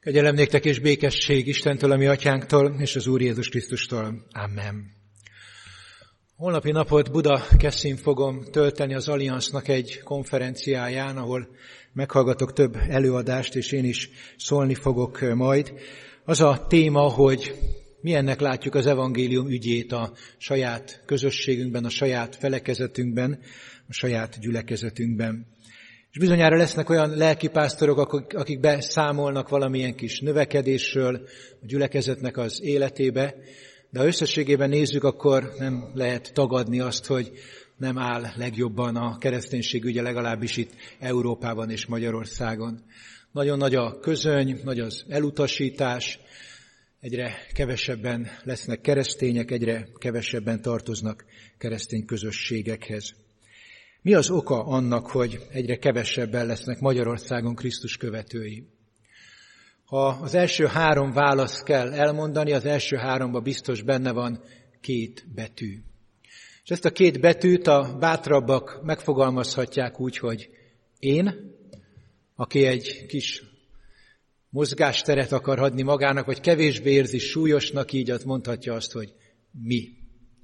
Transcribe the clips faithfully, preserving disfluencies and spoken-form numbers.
Kegyelem néktek és békesség Istentől, a mi atyánktól, és az Úr Jézus Krisztustól. Amen. Holnapi napot Budakeszin fogom tölteni az Alliansznak egy konferenciáján, ahol meghallgatok több előadást, és én is szólni fogok majd. Az a téma, hogy milyennek látjuk az evangélium ügyét a saját közösségünkben, a saját felekezetünkben, a saját gyülekezetünkben. És bizonyára lesznek olyan lelkipásztorok, akik beszámolnak valamilyen kis növekedésről a gyülekezetnek az életébe, de ha összességében nézzük, akkor nem lehet tagadni azt, hogy nem áll legjobban a kereszténység ügye, legalábbis itt Európában és Magyarországon. Nagyon nagy a közöny, nagy az elutasítás, egyre kevesebben lesznek keresztények, egyre kevesebben tartoznak keresztény közösségekhez. Mi az oka annak, hogy egyre kevesebben lesznek Magyarországon Krisztus követői? Ha az első három választ kell elmondani, az első háromban biztos benne van két betű. És ezt a két betűt a bátrabbak megfogalmazhatják úgy, hogy én, aki egy kis mozgásteret akar adni magának, vagy kevésbé érzi súlyosnak, így mondhatja azt, hogy mi.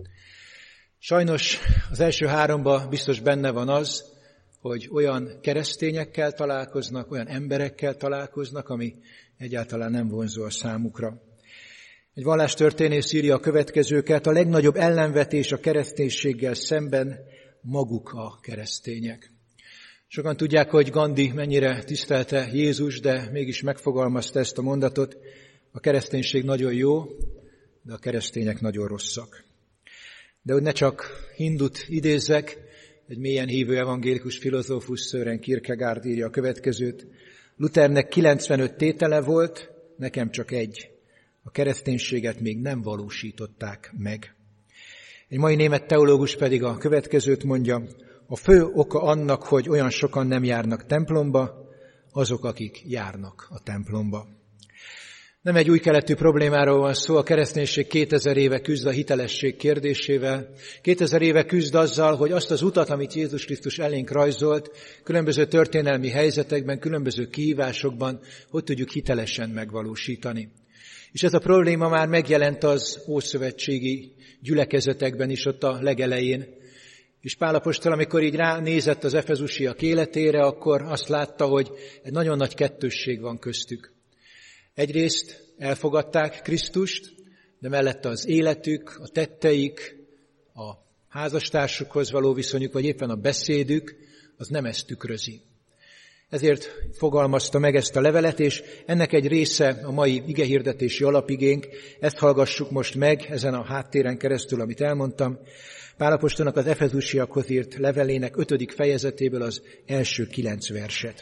Sajnos az első háromban biztos benne van az, hogy olyan keresztényekkel találkoznak, olyan emberekkel találkoznak, ami egyáltalán nem vonzó a számukra. Egy vallástörténész írja a következőket: a legnagyobb ellenvetés a kereszténységgel szemben maguk a keresztények. Sokan tudják, hogy Gandhi mennyire tisztelte Jézus, de mégis megfogalmazta ezt a mondatot: a kereszténység nagyon jó, de a keresztények nagyon rosszak. De hogy ne csak hindut idézzek, egy mélyen hívő evangélikus filozófus, Søren Kierkegaard írja a következőt: Luthernek kilencvenöt tétele volt, nekem csak egy. A kereszténységet még nem valósították meg. Egy mai német teológus pedig a következőt mondja: a fő oka annak, hogy olyan sokan nem járnak templomba, azok, akik járnak a templomba. Nem egy új keletű problémáról van szó, a kereszténység kétezer éve küzd a hitelesség kérdésével. kétezer éve küzd azzal, hogy azt az utat, amit Jézus Krisztus elénk rajzolt, különböző történelmi helyzetekben, különböző kihívásokban, hogy tudjuk hitelesen megvalósítani. És ez a probléma már megjelent az ószövetségi gyülekezetekben is, ott a legelején. És Pál apostol, amikor így ránézett az efezusiak életére, akkor azt látta, hogy egy nagyon nagy kettősség van köztük. Egyrészt elfogadták Krisztust, de mellette az életük, a tetteik, a házastársukhoz való viszonyuk, vagy éppen a beszédük, az nem ezt tükrözi. Ezért fogalmazta meg ezt a levelet, és ennek egy része a mai igehirdetési alapigénk. Ezt hallgassuk most meg ezen a háttéren keresztül, amit elmondtam. Pál apostolnak az efezusiakhoz írt levelének ötödik fejezetéből az első kilenc verset.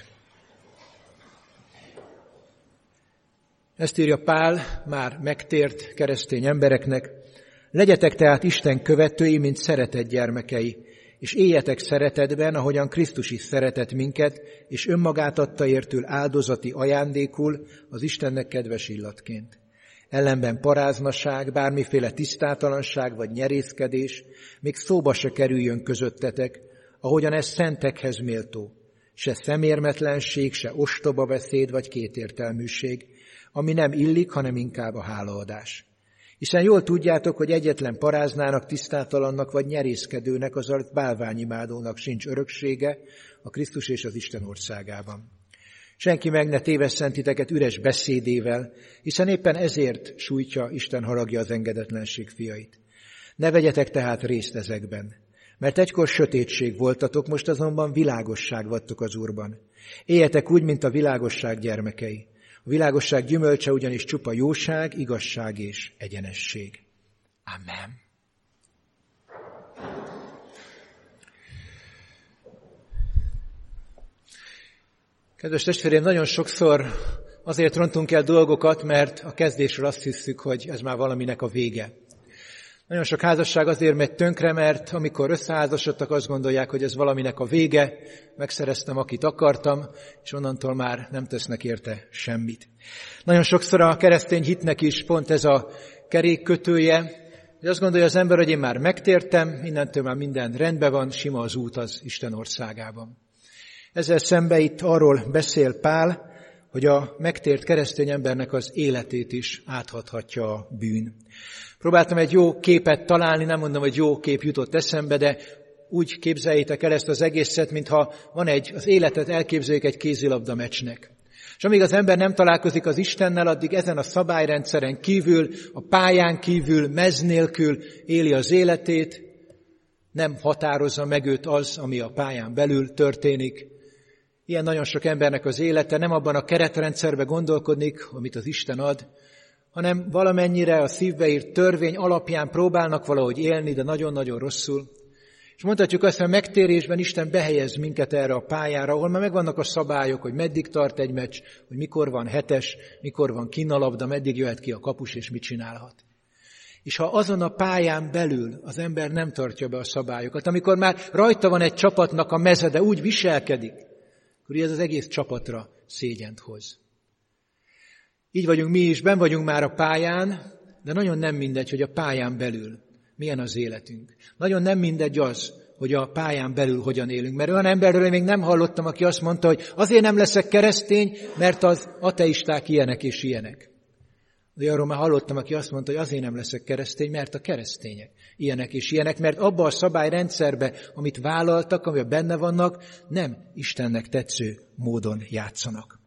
Ezt írja Pál már megtért keresztény embereknek: legyetek tehát Isten követői, mint szeretett gyermekei, és éljetek szeretetben, ahogyan Krisztus is szeretett minket, és önmagát adta értül áldozati ajándékul az Istennek kedves illatként. Ellenben paráznaság, bármiféle tisztátalanság vagy nyerészkedés még szóba se kerüljön közöttetek, ahogyan ez szentekhez méltó. Se szemérmetlenség, se ostoba beszéd vagy kétértelműség, ami nem illik, hanem inkább a hálaadás. Hiszen jól tudjátok, hogy egyetlen paráznának, tisztátalannak vagy nyerészkedőnek, azaz bálványimádónak sincs öröksége a Krisztus és az Isten országában. Senki meg ne tévesszen titeket üres beszédével, hiszen éppen ezért sújtja Isten haragja az engedetlenség fiait. Ne vegyetek tehát részt ezekben, mert egykor sötétség voltatok, most azonban világosság vagytok az Úrban. Éljetek úgy, mint a világosság gyermekei. A világosság gyümölcse ugyanis csupa jóság, igazság és egyenesség. Amen. Kedves testvérem, nagyon sokszor azért rontunk el dolgokat, mert a kezdésről azt hiszük, hogy ez már valaminek a vége. Nagyon sok házasság azért megy tönkre, mert amikor összeházasodtak, azt gondolják, hogy ez valaminek a vége, megszereztem, akit akartam, és onnantól már nem tesznek érte semmit. Nagyon sokszor a keresztény hitnek is pont ez a kerékkötője, hogy azt gondolja az ember, hogy én már megtértem, innentől már minden rendben van, sima az út az Isten országában. Ezzel szemben itt arról beszél Pál, hogy a megtért keresztény embernek az életét is áthathatja a bűn. Próbáltam egy jó képet találni, nem mondom, hogy jó kép jutott eszembe, de úgy képzeljétek el ezt az egészet, mintha van egy, az életet elképzeljük egy kézilabda meccsnek. És amíg az ember nem találkozik az Istennel, addig ezen a szabályrendszeren kívül, a pályán kívül, mez nélkül éli az életét, nem határozza meg őt az, ami a pályán belül történik. Ilyen nagyon sok embernek az élete, nem abban a keretrendszerbe gondolkodnik, amit az Isten ad, hanem valamennyire a szívbe írt törvény alapján próbálnak valahogy élni, de nagyon-nagyon rosszul. És mondhatjuk azt, hogy a megtérésben Isten behelyez minket erre a pályára, ahol már megvannak a szabályok, hogy meddig tart egy meccs, hogy mikor van hetes, mikor van kinn a labda, meddig jöhet ki a kapus, és mit csinálhat. És ha azon a pályán belül az ember nem tartja be a szabályokat, amikor már rajta van egy csapatnak a meze, de úgy viselkedik, akkor ez az egész csapatra szégyent hoz. Így vagyunk mi is, benn vagyunk már a pályán, de nagyon nem mindegy, hogy a pályán belül milyen az életünk. Nagyon nem mindegy az, hogy a pályán belül hogyan élünk. Mert olyan emberről még nem hallottam, aki azt mondta, hogy azért nem leszek keresztény, mert az ateisták ilyenek és ilyenek. De arról már hallottam, aki azt mondta, hogy azért nem leszek keresztény, mert a keresztények ilyenek és ilyenek, mert abba a szabályrendszerbe, amit vállaltak, amiben benne vannak, nem Istennek tetsző módon játszanak.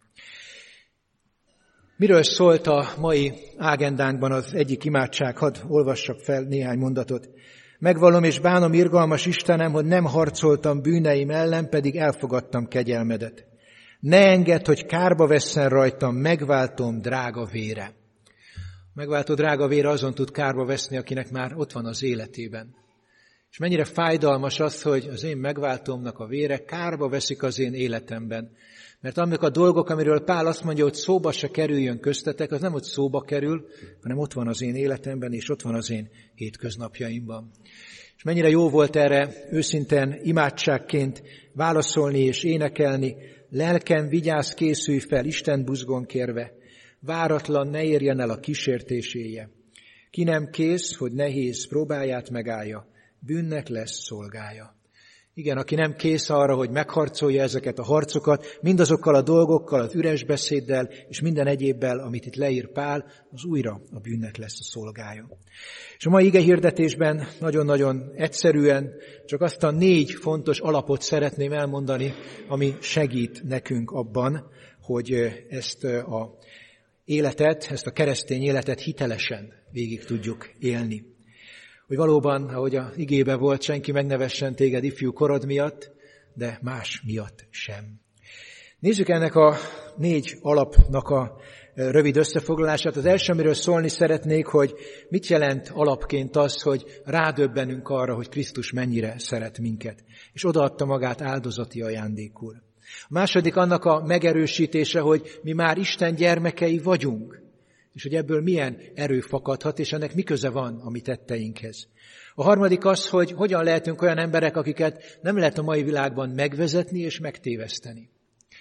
Miről szólt a mai ágendánkban az egyik imádság? Hadd olvassak fel néhány mondatot. Megvallom és bánom, irgalmas Istenem, hogy nem harcoltam bűneim ellen, pedig elfogadtam kegyelmedet. Ne engedd, hogy kárba vesszen rajtam, megváltom drága vére. Megváltó drága vére azon tud kárba veszni, akinek már ott van az életében. És mennyire fájdalmas az, hogy az én megváltómnak a vére kárba veszik az én életemben. Mert amik a dolgok, amiről Pál azt mondja, hogy szóba se kerüljön köztetek, az nem ott szóba kerül, hanem ott van az én életemben, és ott van az én hétköznapjaimban. És mennyire jó volt erre őszinten imádságként válaszolni és énekelni. Lelkem, vigyázz, készülj fel, Isten buzgón kérve. Váratlan ne érjen el a kísértéséje. Ki nem kész, hogy nehéz próbáját megállja, bűnnek lesz szolgája. Igen, aki nem kész arra, hogy megharcolja ezeket a harcokat, mindazokkal a dolgokkal, az üres beszéddel és minden egyébbel, amit itt leír Pál, az újra a bűnnek lesz a szolgája. És a mai ige hirdetésben nagyon-nagyon egyszerűen csak azt a négy fontos alapot szeretném elmondani, ami segít nekünk abban, hogy ezt a életet, ezt a keresztény életet hitelesen végig tudjuk élni. Hogy valóban, ahogy a igébe volt, senki megnevessen téged ifjú korod miatt, de más miatt sem. Nézzük ennek a négy alapnak a rövid összefoglalását. Az első, amiről szólni szeretnék, hogy mit jelent alapként az, hogy rádöbbenünk arra, hogy Krisztus mennyire szeret minket, és odaadta magát áldozati ajándékul. A második annak a megerősítése, hogy mi már Isten gyermekei vagyunk, és hogy ebből milyen erő fakadhat, és ennek mi köze van a mi tetteinkhez. A harmadik az, hogy hogyan lehetünk olyan emberek, akiket nem lehet a mai világban megvezetni és megtéveszteni.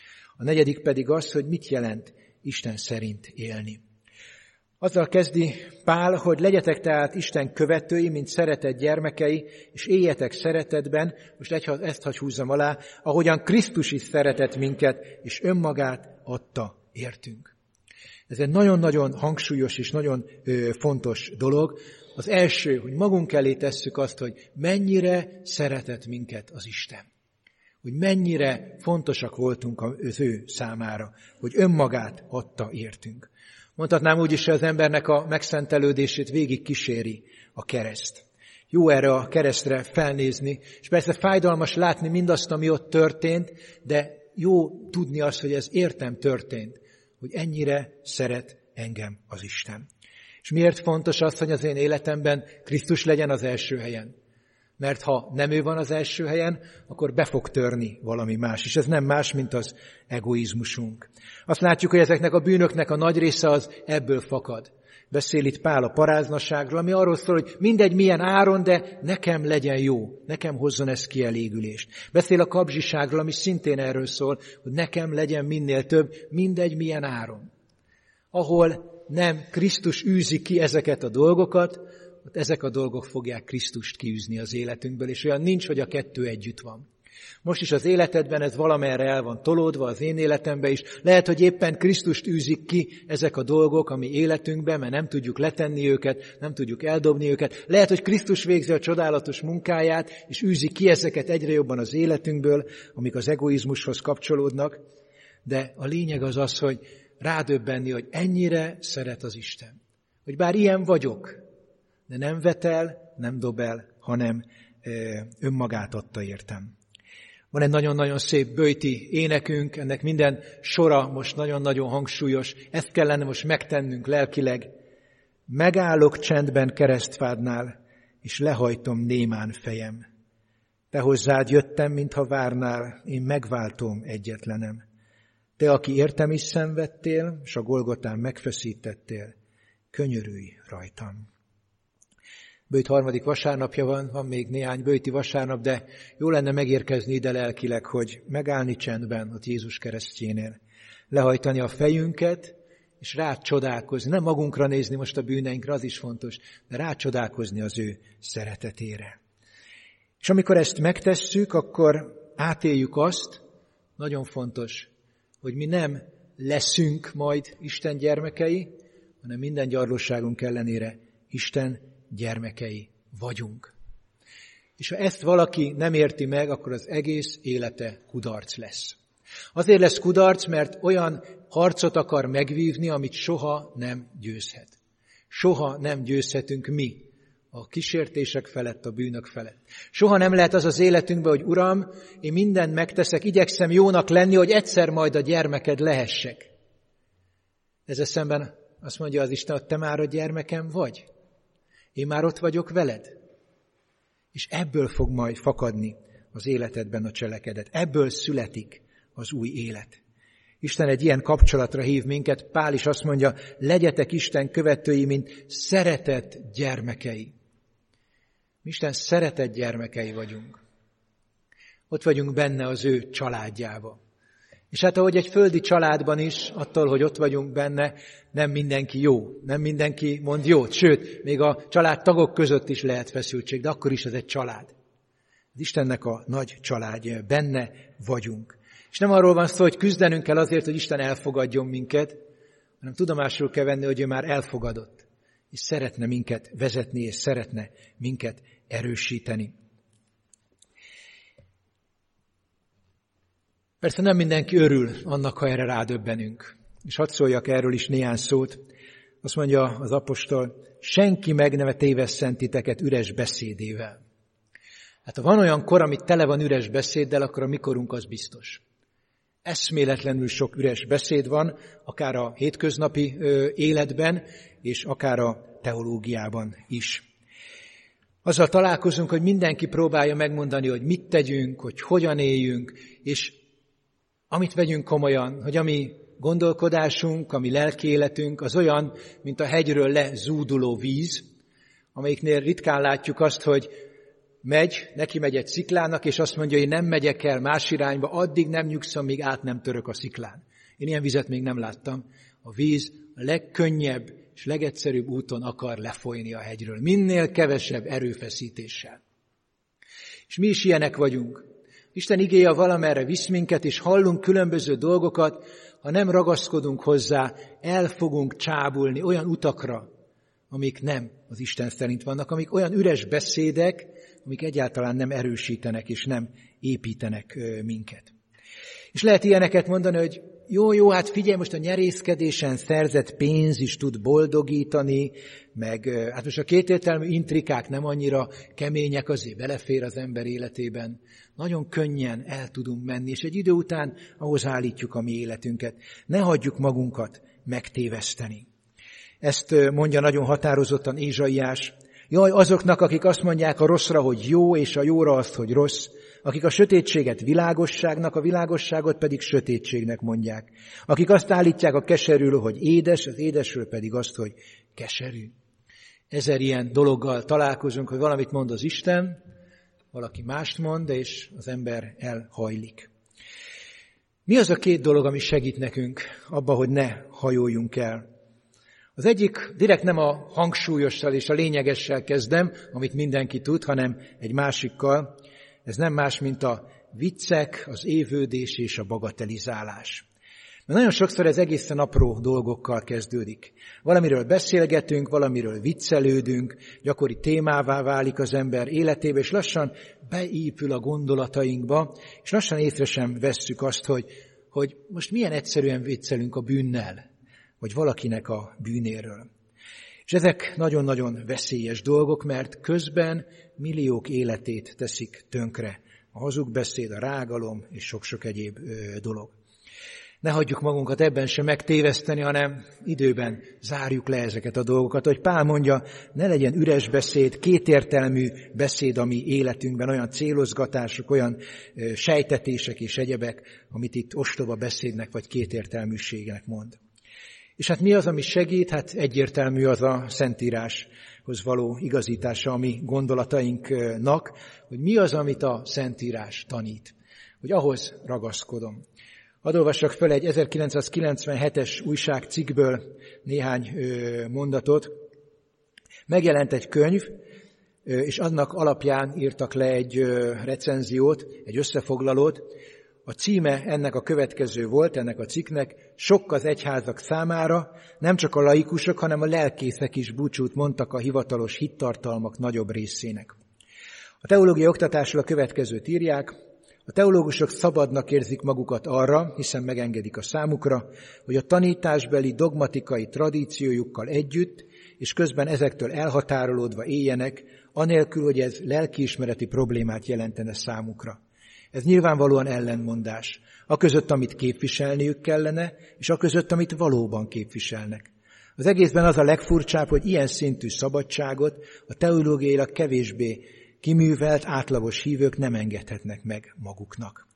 A negyedik pedig az, hogy mit jelent Isten szerint élni. Azzal kezdi Pál, hogy legyetek tehát Isten követői, mint szeretett gyermekei, és éljetek szeretetben, most ezt hadd húzzam alá, ahogyan Krisztus is szeretett minket, és önmagát adta értünk. Ez egy nagyon-nagyon hangsúlyos és nagyon ö, fontos dolog. Az első, hogy magunk elé tesszük azt, hogy mennyire szeretett minket az Isten. Hogy mennyire fontosak voltunk az ő számára, hogy önmagát adta értünk. Mondhatnám úgy is, hogy az embernek a megszentelődését végig kíséri a kereszt. Jó erre a keresztre felnézni, és persze fájdalmas látni mindazt, ami ott történt, de jó tudni azt, hogy ez értem történt, hogy ennyire szeret engem az Isten. És miért fontos az, hogy az én életemben Krisztus legyen az első helyen? Mert ha nem ő van az első helyen, akkor be fog törni valami más. És ez nem más, mint az egoizmusunk. Azt látjuk, hogy ezeknek a bűnöknek a nagy része az ebből fakad. Beszél itt Pál a paráznaságról, ami arról szól, hogy mindegy milyen áron, de nekem legyen jó, nekem hozzon ez kielégülést. Beszél a kapzsiságról, ami szintén erről szól, hogy nekem legyen minél több, mindegy milyen áron. Ahol nem Krisztus űzi ki ezeket a dolgokat, ott ezek a dolgok fogják Krisztust kiűzni az életünkből, és olyan nincs, hogy a kettő együtt van. Most is az életedben ez valamerre el van tolódva, az én életemben is. Lehet, hogy éppen Krisztust űzik ki ezek a dolgok a mi életünkben, mert nem tudjuk letenni őket, nem tudjuk eldobni őket. Lehet, hogy Krisztus végzi a csodálatos munkáját, és űzi ki ezeket egyre jobban az életünkből, amik az egoizmushoz kapcsolódnak. De a lényeg az az, hogy rádöbbenni, hogy ennyire szeret az Isten. Hogy bár ilyen vagyok, de nem vet el, nem dob el, hanem önmagát adta értem. Van egy nagyon-nagyon szép böjti énekünk, ennek minden sora most nagyon-nagyon hangsúlyos. Ezt kellene most megtennünk lelkileg. Megállok csendben keresztfádnál, és lehajtom némán fejem. Te hozzád jöttem, mintha várnál, én megváltom egyetlenem. Te, aki értem is szenvedtél, s a Golgotán megfeszítettél, könyörülj rajtam. Böjt harmadik vasárnapja van, van még néhány böjti vasárnap, de jó lenne megérkezni ide lelkileg, hogy megállni csendben ott Jézus keresztjénél. Lehajtani a fejünket, és rácsodálkozni. Nem magunkra nézni most a bűneinkre, az is fontos, de rácsodálkozni az ő szeretetére. És amikor ezt megtesszük, akkor átéljük azt, nagyon fontos, hogy mi nem leszünk majd Isten gyermekei, hanem minden gyarlóságunk ellenére Isten gyermekei vagyunk. És ha ezt valaki nem érti meg, akkor az egész élete kudarc lesz. Azért lesz kudarc, mert olyan harcot akar megvívni, amit soha nem győzhet. Soha nem győzhetünk mi a kísértések felett, a bűnök felett. Soha nem lehet az az életünkben, hogy Uram, én mindent megteszek, igyekszem jónak lenni, hogy egyszer majd a gyermeked lehessek. Ezzel szemben azt mondja az Isten, hogy te már a gyermekem vagy. Én már ott vagyok veled. És ebből fog majd fakadni az életedben a cselekedet. Ebből születik az új élet. Isten egy ilyen kapcsolatra hív minket. Pál is azt mondja, legyetek Isten követői, mint szeretett gyermekei. Isten szeretett gyermekei vagyunk. Ott vagyunk benne az ő családjába. És hát ahogy egy földi családban is, attól, hogy ott vagyunk benne, nem mindenki jó, nem mindenki mond jót, sőt, még a családtagok között is lehet feszültség, de akkor is ez egy család. Az Istennek a nagy családja, benne vagyunk. És nem arról van szó, hogy küzdenünk kell azért, hogy Isten elfogadjon minket, hanem tudomásul kell venni, hogy ő már elfogadott, és szeretne minket vezetni, és szeretne minket erősíteni. Persze nem mindenki örül annak, ha erre rádöbbenünk. És hadd szóljak erről is néhány szót. Azt mondja az apostol, senki meg ne tévesszen titeket üres beszédével. Hát ha van olyan kor, amit tele van üres beszéddel, akkor a mikorunk az biztos. Eszméletlenül sok üres beszéd van, akár a hétköznapi ö, életben, és akár a teológiában is. Azzal találkozunk, hogy mindenki próbálja megmondani, hogy mit tegyünk, hogy hogyan éljünk, és amit vegyünk komolyan, hogy ami gondolkodásunk, ami lelki életünk, az olyan, mint a hegyről lezúduló víz, amelyiknél ritkán látjuk azt, hogy megy, neki megy egy sziklának, és azt mondja, hogy nem megyek el más irányba, addig nem nyugszom, míg át nem török a sziklán. Én ilyen vizet még nem láttam. A víz a legkönnyebb és legegyszerűbb úton akar lefolyni a hegyről. Minél kevesebb erőfeszítéssel. És mi is ilyenek vagyunk. Isten igéje valamerre visz minket, és hallunk különböző dolgokat, ha nem ragaszkodunk hozzá, el fogunk csábulni olyan utakra, amik nem az Isten szerint vannak, amik olyan üres beszédek, amik egyáltalán nem erősítenek és nem építenek minket. És lehet ilyeneket mondani, hogy jó, jó, hát figyelj, most a nyerészkedésen szerzett pénz is tud boldogítani, meg hát most a kétértelmű intrikák nem annyira kemények, azért belefér az ember életében. Nagyon könnyen el tudunk menni, és egy idő után ahhoz állítjuk a mi életünket. Ne hagyjuk magunkat megtéveszteni. Ezt mondja nagyon határozottan Ézsaiás. Jaj, azoknak, akik azt mondják a rosszra, hogy jó, és a jóra azt, hogy rossz, akik a sötétséget világosságnak, a világosságot pedig sötétségnek mondják. Akik azt állítják a keserűről, hogy édes, az édesről pedig azt, hogy keserű. Ezer ilyen dologgal találkozunk, hogy valamit mond az Isten, valaki mást mond, és az ember elhajlik. Mi az a két dolog, ami segít nekünk abba, hogy ne hajoljunk el? Az egyik direkt nem a hangsúlyossal és a lényegessel kezdem, amit mindenki tud, hanem egy másikkal. Ez nem más, mint a viccek, az évődés és a bagatelizálás. Mert nagyon sokszor ez egészen apró dolgokkal kezdődik. Valamiről beszélgetünk, valamiről viccelődünk, gyakori témává válik az ember életébe, és lassan beépül a gondolatainkba, és lassan észre sem vesszük azt, hogy, hogy most milyen egyszerűen viccelünk a bűnnel, vagy valakinek a bűnéről. És ezek nagyon-nagyon veszélyes dolgok, mert közben milliók életét teszik tönkre. A hazugբeszéd, a rágalom és sok-sok egyéb ö, dolog. Ne hagyjuk magunkat ebben sem megtéveszteni, hanem időben zárjuk le ezeket a dolgokat. Hogy Pál mondja, ne legyen üres beszéd, kétértelmű beszéd a mi életünkben, olyan célozgatások, olyan ö, sejtetések és egyebek, amit itt ostoba beszédnek vagy kétértelműségnek mond. És hát mi az, ami segít? Hát egyértelmű az a Szentíráshoz való igazítása a mi gondolatainknak, hogy mi az, amit a Szentírás tanít, hogy ahhoz ragaszkodom. Hadd olvassak fel egy ezerkilencszázkilencvenhetes újságcikkből néhány mondatot. Megjelent egy könyv, és annak alapján írtak le egy recenziót, egy összefoglalót. A címe ennek a következő volt, ennek a cikknek, sok az egyházak számára, nem csak a laikusok, hanem a lelkészek is búcsút mondtak a hivatalos hittartalmak nagyobb részének. A teológiai oktatásról a következőt írják, a teológusok szabadnak érzik magukat arra, hiszen megengedik a számukra, hogy a tanításbeli dogmatikai tradíciójukkal együtt, és közben ezektől elhatárolódva éljenek, anélkül, hogy ez lelkiismereti problémát jelentene számukra. Ez nyilvánvalóan ellentmondás. Aközött, amit képviselniük kellene, és aközött, amit valóban képviselnek. Az egészben az a legfurcsább, hogy ilyen szintű szabadságot a teológiailag kevésbé kiművelt, átlagos hívők nem engedhetnek meg maguknak.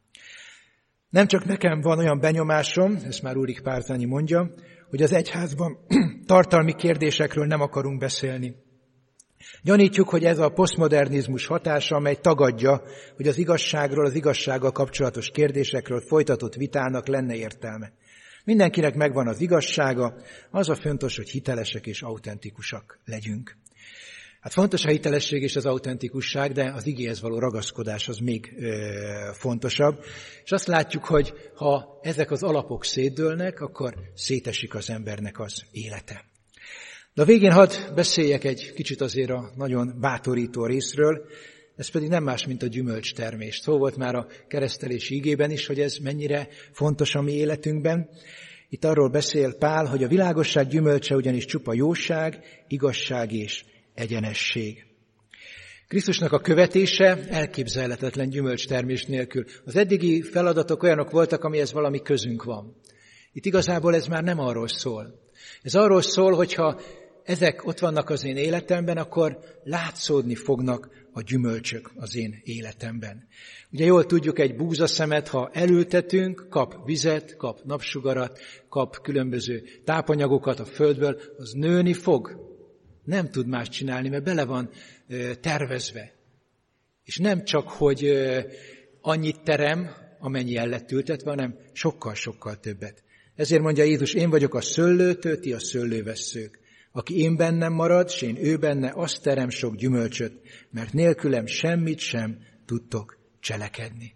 Nem csak nekem van olyan benyomásom, ezt már Ulrich Párzányi mondja, hogy az egyházban tartalmi kérdésekről nem akarunk beszélni. Gyanítjuk, hogy ez a posztmodernizmus hatása, amely tagadja, hogy az igazságról, az igazsággal kapcsolatos kérdésekről folytatott vitának lenne értelme. Mindenkinek megvan az igazsága, az a fontos, hogy hitelesek és autentikusak legyünk. Hát fontos a hitelesség és az autentikusság, de az igéhez való ragaszkodás az még ö, fontosabb. És azt látjuk, hogy ha ezek az alapok szétdőlnek, akkor szétesik az embernek az élete. De a végén hadd beszéljek egy kicsit azért a nagyon bátorító részről, ez pedig nem más, mint a gyümölcstermés. Szó volt már a keresztelési igében is, hogy ez mennyire fontos a mi életünkben. Itt arról beszél Pál, hogy a világosság gyümölcse ugyanis csupa jóság, igazság és egyenesség. Krisztusnak a követése elképzelhetetlen gyümölcstermés nélkül. Az eddigi feladatok olyanok voltak, amihez valami közünk van. Itt igazából ez már nem arról szól. Ez arról szól, hogyha ezek ott vannak az én életemben, akkor látszódni fognak a gyümölcsök az én életemben. Ugye jól tudjuk, egy búzaszemet, ha elültetünk, kap vizet, kap napsugarat, kap különböző tápanyagokat a földből, az nőni fog. Nem tud más csinálni, mert bele van ö, tervezve. És nem csak, hogy ö, annyit terem, amennyi el lett ültetve, hanem sokkal-sokkal többet. Ezért mondja Jézus, én vagyok a szőlőtő, ti a szőlővesszők. Aki én bennem marad, s én ő benne, azt terem sok gyümölcsöt, mert nélkülem semmit sem tudtok cselekedni.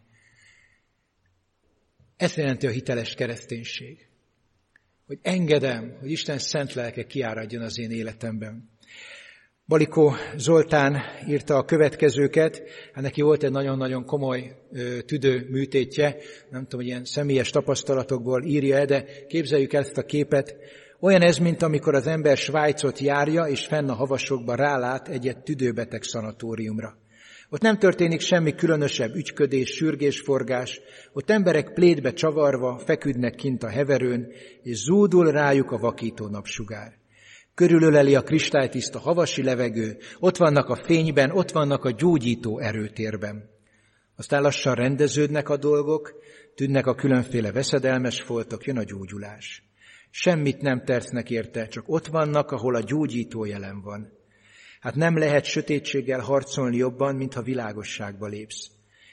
Ez jelenti a hiteles kereszténység. Hogy engedem, hogy Isten szent lelke kiáradjon az én életemben. Balikó Zoltán írta a következőket, hát neki volt egy nagyon-nagyon komoly ö, tüdő műtétje, nem tudom, hogy ilyen személyes tapasztalatokból írja, de képzeljük el ezt a képet. Olyan ez, mint amikor az ember Svájcot járja, és fenn a havasokban rálát egy tüdőbeteg szanatóriumra. Ott nem történik semmi különösebb ügyködés, sürgésforgás, ott emberek plétbe csavarva feküdnek kint a heverőn, és zúdul rájuk a vakító napsugár. Körülöleli a kristálytiszta havasi levegő, ott vannak a fényben, ott vannak a gyógyító erőtérben. Aztán lassan rendeződnek a dolgok, tűnnek a különféle veszedelmes foltok, jön a gyógyulás. Semmit nem tesznek érte, csak ott vannak, ahol a gyógyító jelen van. Hát nem lehet sötétséggel harcolni jobban, mint ha világosságba lépsz.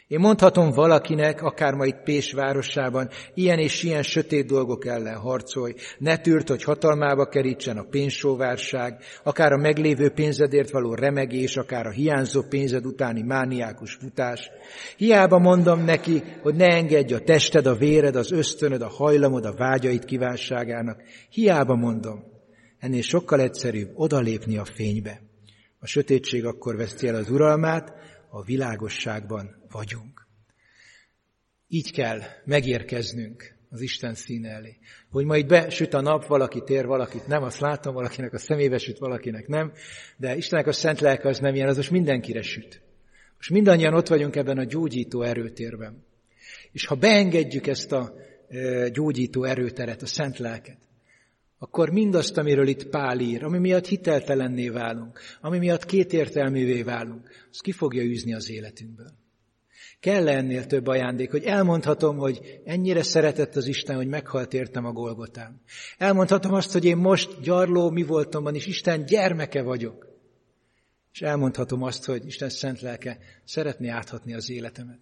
Én mondhatom valakinek, akár ma itt Pécs városában, ilyen és ilyen sötét dolgok ellen harcolj, ne tűrd, hogy hatalmába kerítsen a pénzsóvárság, akár a meglévő pénzedért való remegés, akár a hiányzó pénzed utáni mániákus futás. Hiába mondom neki, hogy ne engedj a tested, a véred, az ösztönöd, a hajlamod, a vágyaid kívánságának. Hiába mondom. Ennél sokkal egyszerűbb odalépni a fénybe. A sötétség akkor veszti el az uralmát, a világosságban vagyunk. Így kell megérkeznünk az Isten színe elé. Hogy ma itt besüt a nap, valaki tér, valakit nem, azt látom, valakinek a szemébe süt, valakinek nem, de Istennek a szent lelke az nem ilyen, az most mindenkire süt. Most mindannyian ott vagyunk ebben a gyógyító erőtérben. És ha beengedjük ezt a gyógyító erőteret, a szent lelket, akkor mindazt, amiről itt Pál ír, ami miatt hiteltelenné válunk, ami miatt kétértelművé válunk, az ki fogja űzni az életünkből. Kell ennél több ajándék, hogy elmondhatom, hogy ennyire szeretett az Isten, hogy meghalt értem a Golgotán. Elmondhatom azt, hogy én most gyarló mi voltomban is Isten gyermeke vagyok. És elmondhatom azt, hogy Isten szent lelke szeretné áthatni az életemet.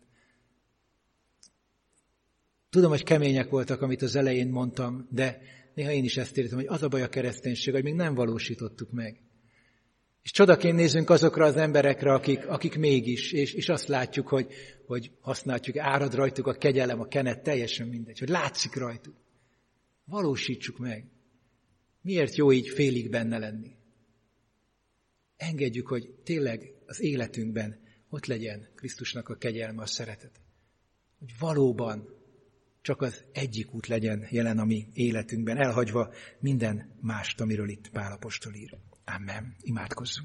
Tudom, hogy kemények voltak, amit az elején mondtam, de néha én is ezt értem, hogy az a baj a kereszténység, hogy még nem valósítottuk meg. És csodaként nézünk azokra az emberekre, akik, akik mégis, és, és azt látjuk, hogy, hogy használjuk, árad rajtuk a kegyelem, a kenet, teljesen mindegy, hogy látszik rajtuk. Valósítsuk meg. Miért jó így félig benne lenni? Engedjük, hogy tényleg az életünkben ott legyen Krisztusnak a kegyelme, a szeretet. Hogy valóban csak az egyik út legyen jelen a mi életünkben, elhagyva minden mást, amiről itt Pál apostol ír. Amen. Imádkozzunk.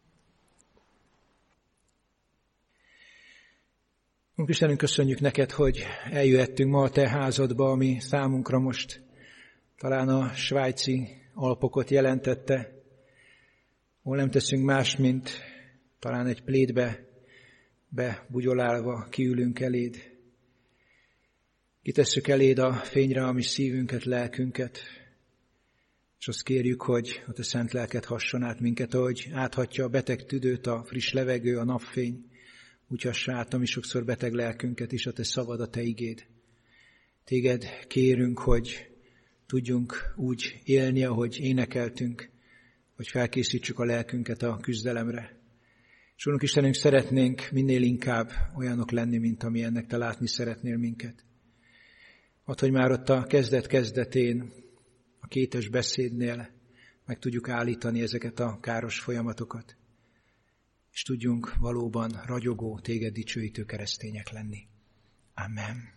Úr Istenünk, köszönjük neked, hogy eljöhettünk ma a te házadba, ami számunkra most talán a svájci Alpokot jelentette, ahol nem teszünk más, mint talán egy plédbe bebugyolálva kiülünk eléd. Kitesszük eléd a fényre a mi szívünket, lelkünket, és azt kérjük, hogy a te szent lelked hasson át minket, ahogy áthatja a beteg tüdőt, a friss levegő, a napfény, úgy hassa át a mi sokszor beteg lelkünket is, a te szavad, a te igéd. Téged kérünk, hogy tudjunk úgy élni, ahogy énekeltünk, hogy felkészítsük a lelkünket a küzdelemre. És Úrunk Istenünk, szeretnénk minél inkább olyanok lenni, mint amilyennek te látni szeretnél minket. Add, hogy már ott a kezdet-kezdetén, a kétes beszédnél meg tudjuk állítani ezeket a káros folyamatokat, és tudjunk valóban ragyogó, téged dicsőítő keresztények lenni. Amen.